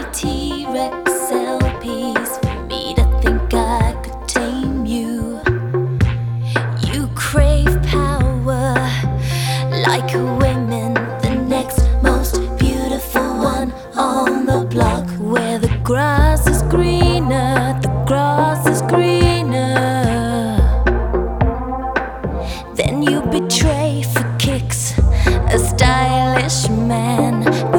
T-Rex LPs for me to think I could tame you. You crave power like women, the next most beautiful one on the block. Where the grass is greener, the grass is greener. Then you betray for kicks a stylish man.